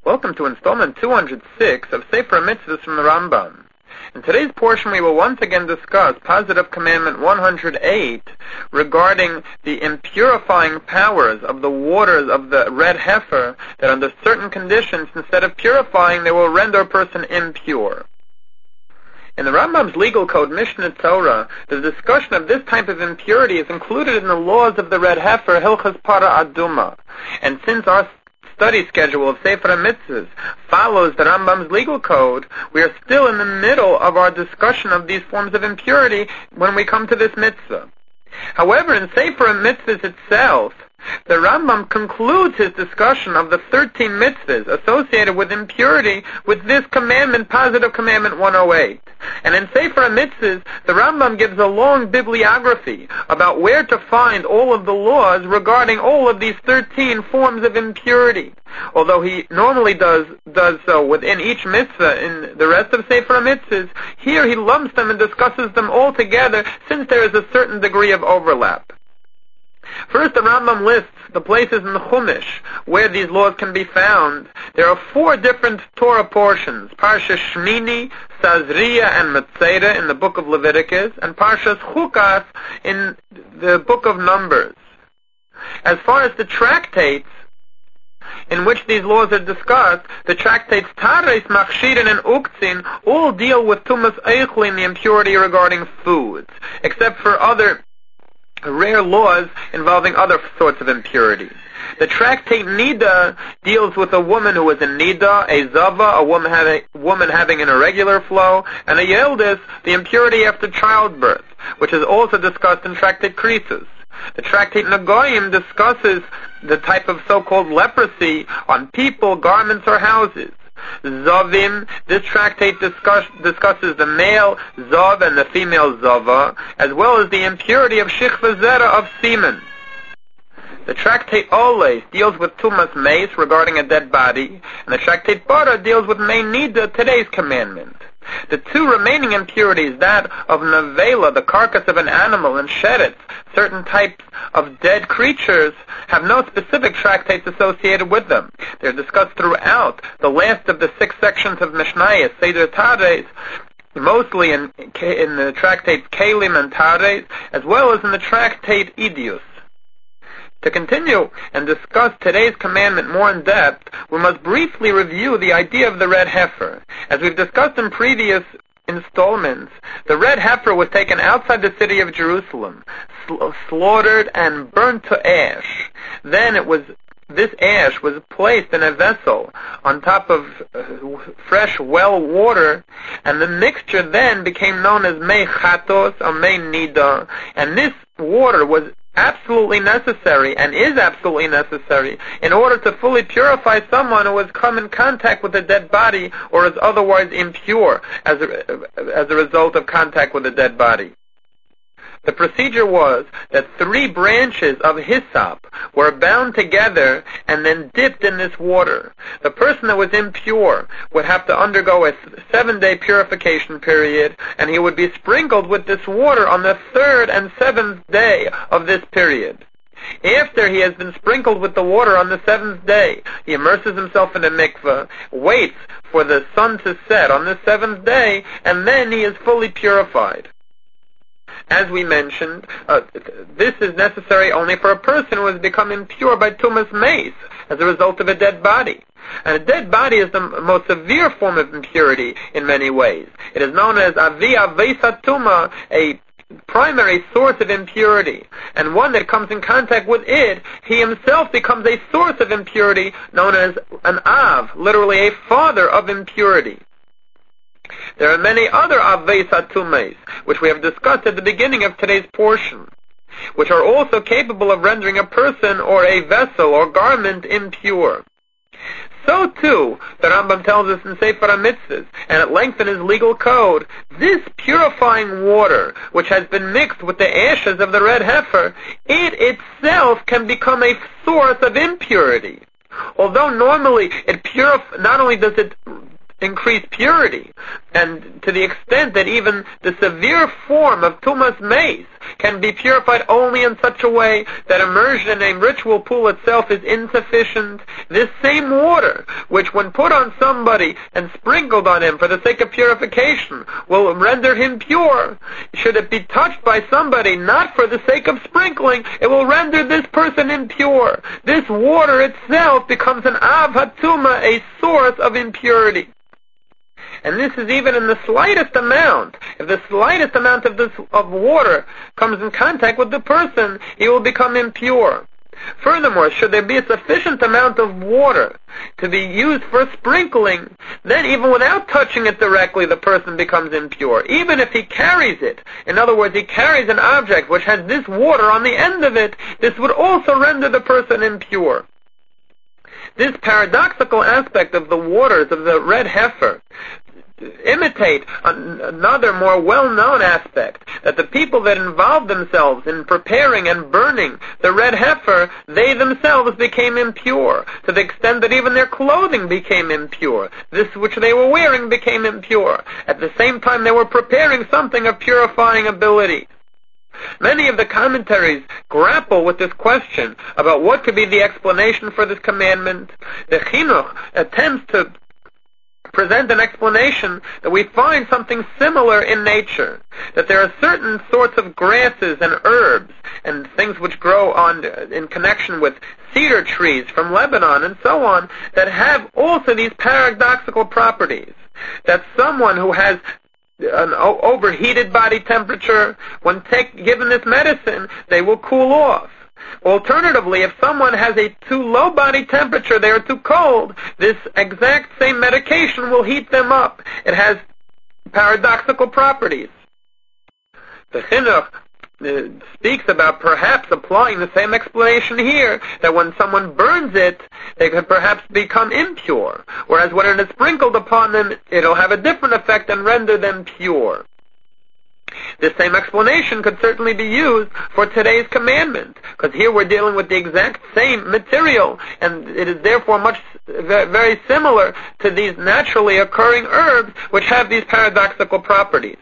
Welcome to installment 206 of Sefer Mitzvahs from the Rambam. In today's portion we will once again discuss Positive Commandment 108 regarding the impurifying powers of the waters of the red heifer, that under certain conditions, instead of purifying, they will render a person impure. In the Rambam's legal code, Mishnah Torah, the discussion of this type of impurity is included in the laws of the red heifer, Hilchas Para Aduma. And since our study schedule of Sefer HaMitzvahs follows the Rambam's legal code, we are still in the middle of our discussion of these forms of impurity when we come to this mitzvah. However, in Sefer HaMitzvahs itself, the Rambam concludes his discussion of the 13 mitzvahs associated with impurity with this commandment, Positive Commandment 108. And in Sefer HaMitzvahs, the Rambam gives a long bibliography about where to find all of the laws regarding all of these 13 forms of impurity. Although he normally does so within each mitzvah in the rest of Sefer HaMitzvahs, here he lumps them and discusses them all together since there is a certain degree of overlap. First, the Rambam lists the places in the Chumash where these laws can be found. There are 4 different Torah portions: Parsha Shmini, Sazria, and Metzera in the book of Leviticus, and Parshas Chukas in the book of Numbers. As far as the tractates in which these laws are discussed, the tractates Tares, Machshirin, and Uktzin all deal with Tumas Eichlin, the impurity regarding foods, except for other rare laws involving other sorts of impurity. The tractate Nida deals with a woman who is in Nida, a Zava, a woman having an irregular flow, and a Yeldis, the impurity after childbirth, which is also discussed in tractate Krisus. The tractate Nagoyim discusses the type of so-called leprosy on people, garments, or houses. Zavim, this tractate discusses the male Zav and the female Zava, as well as the impurity of Shichva Zera, of semen. The tractate Oles deals with Tumas Meis regarding a dead body, and the tractate Bara deals with Mei Nida, today's commandment. The 2 remaining impurities, that of Nevela, the carcass of an animal, and Sheretz, certain types of dead creatures, have no specific tractates associated with them. They are discussed throughout the last of the 6 sections of Mishnayos, Seder Tares, mostly in the tractates Kalim and Tares, as well as in the tractate Idius. To continue and discuss today's commandment more in depth, we must briefly review the idea of the red heifer. As we've discussed in previous installments, the red heifer was taken outside the city of Jerusalem, slaughtered and burnt to ash. Then this ash was placed in a vessel on top of fresh well water, and the mixture then became known as mei chatos or mei nida, and this water was absolutely necessary, and is absolutely necessary, in order to fully purify someone who has come in contact with a dead body or is otherwise impure as a result of contact with a dead body. The procedure was that 3 branches of hyssop were bound together and then dipped in this water. The person that was impure would have to undergo a 7-day purification period, and he would be sprinkled with this water on the 3rd and 7th day of this period. After he has been sprinkled with the water on the 7th day, he immerses himself in a mikveh, waits for the sun to set on the 7th day, and then he is fully purified. As we mentioned, this is necessary only for a person who has become impure by Tumas Meis as a result of a dead body. And a dead body is the most severe form of impurity in many ways. It is known as Avi Aveisat Tuma, a primary source of impurity, and one that comes in contact with it, he himself becomes a source of impurity, known as an Av, literally a father of impurity. There are many other Aveis HaTumes, which we have discussed at the beginning of today's portion, which are also capable of rendering a person or a vessel or garment impure. So too, the Rambam tells us in Sefer HaMitzvahs, and at length in his legal code, this purifying water, which has been mixed with the ashes of the red heifer, it itself can become a source of impurity. Although normally not only does it increase purity, And to the extent that even the severe form of tumas meis can be purified only in such a way that immersion in a ritual pool itself is insufficient, this same water, which when put on somebody and sprinkled on him for the sake of purification, will render him pure, should it be touched by somebody not for the sake of sprinkling, it will render this person impure. This water itself becomes an av hatuma, a source of impurity. And this is even in the slightest amount. If the slightest amount of water comes in contact with the person, he will become impure. Furthermore, should there be a sufficient amount of water to be used for sprinkling, then even without touching it directly, the person becomes impure. Even if he carries it, in other words, he carries an object which has this water on the end of it, this would also render the person impure. This paradoxical aspect of the waters of the red heifer imitate another more well-known aspect, that the people that involved themselves in preparing and burning the red heifer, they themselves became impure, to the extent that even their clothing became impure. This which they were wearing became impure. At the same time, they were preparing something of purifying ability. Many of the commentaries grapple with this question about what could be the explanation for this commandment. The Chinuch attempts to present an explanation that we find something similar in nature, that there are certain sorts of grasses and herbs and things which grow in connection with cedar trees from Lebanon and so on, that have also these paradoxical properties, that someone who has an overheated body temperature, when given this medicine, they will cool off. Alternatively, if someone has a too low body temperature, they are too cold, this exact same medication will heat them up. It has paradoxical properties. The Chinuch speaks about perhaps applying the same explanation here, that when someone burns it, they could perhaps become impure, whereas when it is sprinkled upon them, it'll have a different effect and render them pure. This same explanation could certainly be used for today's commandment, because here we're dealing with the exact same material, and it is therefore very similar to these naturally occurring herbs which have these paradoxical properties.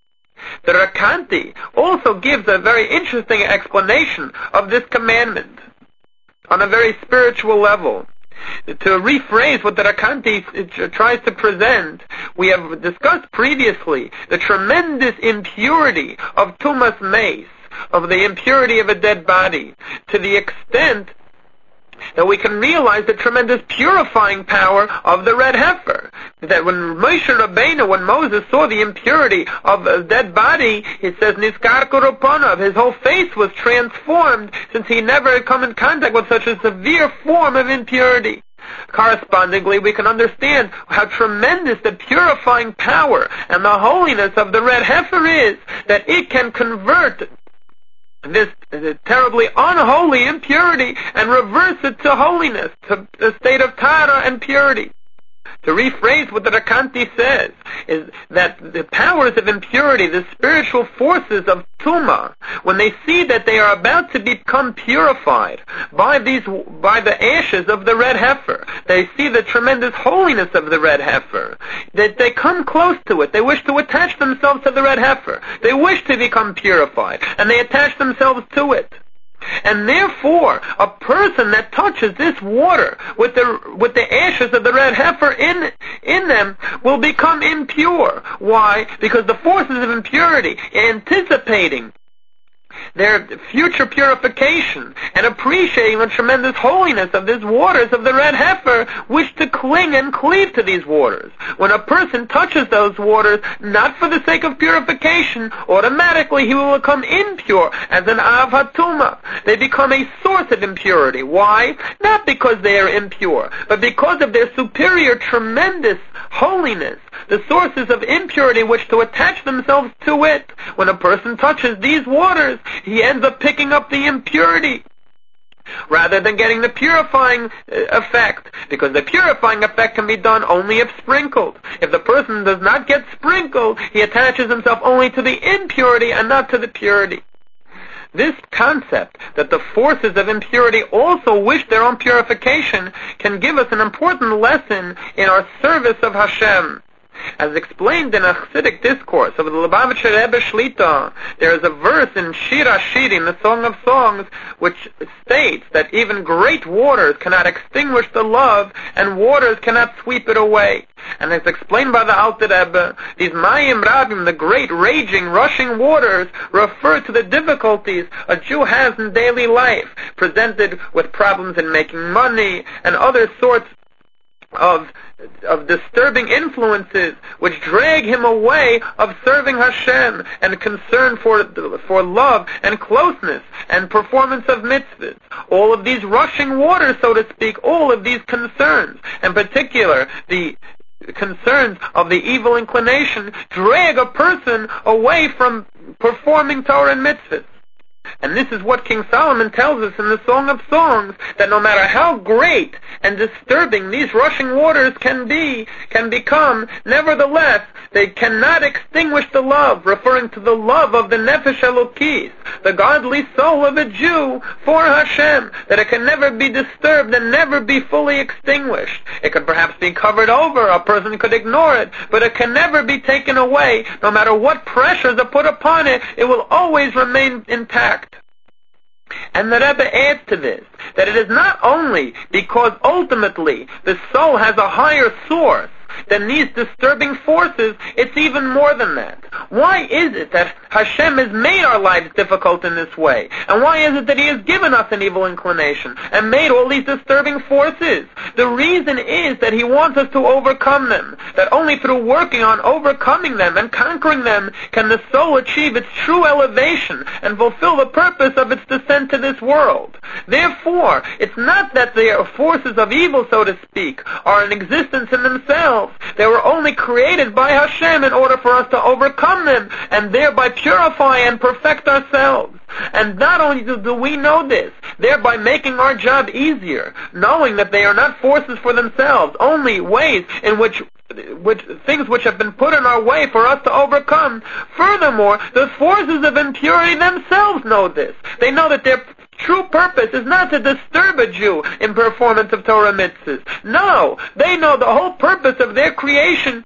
The Rakanti also gives a very interesting explanation of this commandment on a very spiritual level. To rephrase what the Rakanti tries to present, we have discussed previously the tremendous impurity of tumas meis, of the impurity of a dead body, to the extent that we can realize the tremendous purifying power of the red heifer. That when Moshe Rabbeinu, when Moses saw the impurity of a dead body, it says, Niskar Kuruponav, his whole face was transformed, since he never had come in contact with such a severe form of impurity. Correspondingly, we can understand how tremendous the purifying power and the holiness of the red heifer is, that it can convert this terribly unholy impurity and reverse it to holiness, to a state of tara and purity. To rephrase what the Rakanti says, is that the powers of impurity, the spiritual forces of Tuma, when they see that they are about to become purified by the ashes of the red heifer, they see the tremendous holiness of the red heifer, that they come close to it, they wish to attach themselves to the red heifer, they wish to become purified, and they attach themselves to it. And therefore, a person that touches this water with the ashes of the red heifer in them will become impure. Why? Because the forces of impurity, anticipating their future purification and appreciating the tremendous holiness of these waters of the red heifer, wish to cling and cleave to these waters. When a person touches those waters, not for the sake of purification, automatically he will become impure as an av hatuma. They become a source of impurity. Why? Not because they are impure, but because of their superior, tremendous holiness, the sources of impurity which to attach themselves to it. When a person touches these waters, he ends up picking up the impurity rather than getting the purifying effect, because the purifying effect can be done only if sprinkled. If the person does not get sprinkled, he attaches himself only to the impurity and not to the purity. This concept, that the forces of impurity also wish their own purification, can give us an important lesson in our service of Hashem. As explained in a Chassidic discourse of the Lubavitcher Rebbe Shlita, there is a verse in Shir HaShirim, the Song of Songs, which states that even great waters cannot extinguish the love, and waters cannot sweep it away. And as explained by the Alter Rebbe, these Mayim Rabim, the great raging, rushing waters, refer to the difficulties a Jew has in daily life, presented with problems in making money and other sorts of disturbing influences which drag him away of serving Hashem and concern for love and closeness and performance of mitzvahs. All of these rushing waters, so to speak, all of these concerns, in particular the concerns of the evil inclination, drag a person away from performing Torah and mitzvahs. And this is what King Solomon tells us in the Song of Songs, that no matter how great and disturbing these rushing waters can become, nevertheless, they cannot extinguish the love, referring to the love of the Nefesh Elokis, the godly soul of a Jew for Hashem, that it can never be disturbed and never be fully extinguished. It could perhaps be covered over, a person could ignore it, but it can never be taken away. No matter what pressures are put upon it, it will always remain intact. And the Rebbe adds to this, that it is not only because ultimately the soul has a higher source than these disturbing forces, it's even more than that. Why is it that Hashem has made our lives difficult in this way? And why is it that He has given us an evil inclination and made all these disturbing forces? The reason is that He wants us to overcome them, that only through working on overcoming them and conquering them can the soul achieve its true elevation and fulfill the purpose of its descent to this world. Therefore, it's not that the forces of evil, so to speak, are in existence in themselves. They were only created by Hashem in order for us to overcome them and thereby purify and perfect ourselves. And not only do we know this, thereby making our job easier, knowing that they are not forces for themselves, only ways in which things which have been put in our way for us to overcome. Furthermore, the forces of impurity themselves know this. They know that their true purpose is not to disturb a Jew in performance of Torah mitzvahs. No, they know the whole purpose of their creation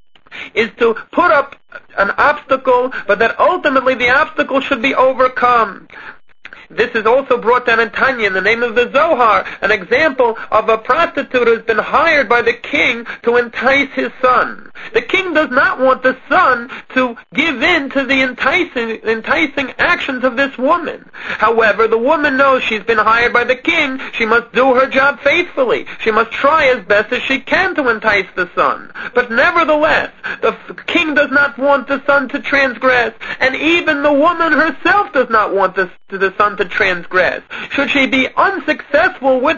is to put up an obstacle, but that ultimately the obstacle should be overcome. This is also brought down in Tanya in the name of the Zohar, an example of a prostitute who has been hired by the king to entice his son. The king does not want the son to give in to the enticing actions of this woman. However, the woman knows she's been hired by the king. She must do her job faithfully. She must try as best as she can to entice the son. But nevertheless, the king does not want the son to transgress, and even the woman herself does not want the son to transgress. Should she be unsuccessful with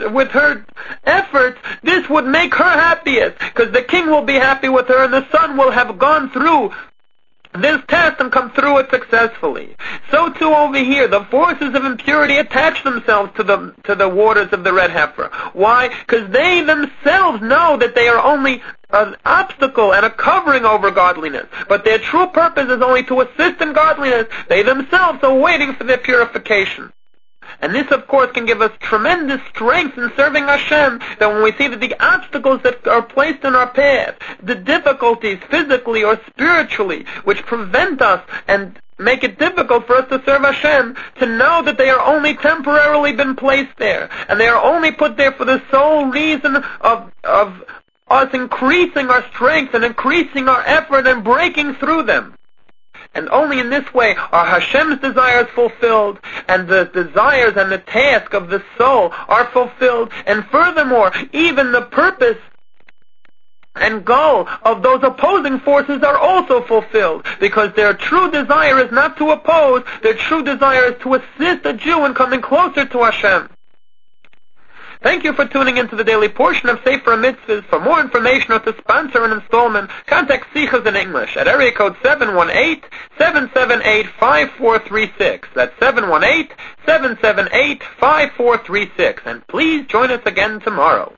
her efforts, this would make her happiest, because the king will be happy with her and the son will have gone through this test and come through it successfully. So too over here, the forces of impurity attach themselves to the waters of the red heifer. Why? Because they themselves know that they are only an obstacle and a covering over godliness, but their true purpose is only to assist in godliness. They themselves are waiting for their purification. And this, of course, can give us tremendous strength in serving Hashem, that when we see that the obstacles that are placed in our path, the difficulties physically or spiritually, which prevent us and make it difficult for us to serve Hashem, to know that they are only temporarily been placed there, and they are only put there for the sole reason of us increasing our strength and increasing our effort and breaking through them. And only in this way are Hashem's desires fulfilled, and the desires and the task of the soul are fulfilled, and furthermore, even the purpose and goal of those opposing forces are also fulfilled, because their true desire is not to oppose, their true desire is to assist a Jew in coming closer to Hashem. Thank you for tuning into the daily portion of Sefer Mitzvahs. For more information or to sponsor an installment, contact Sichas in English at area code 718-778-5436. That's 718-778-5436. And please join us again tomorrow.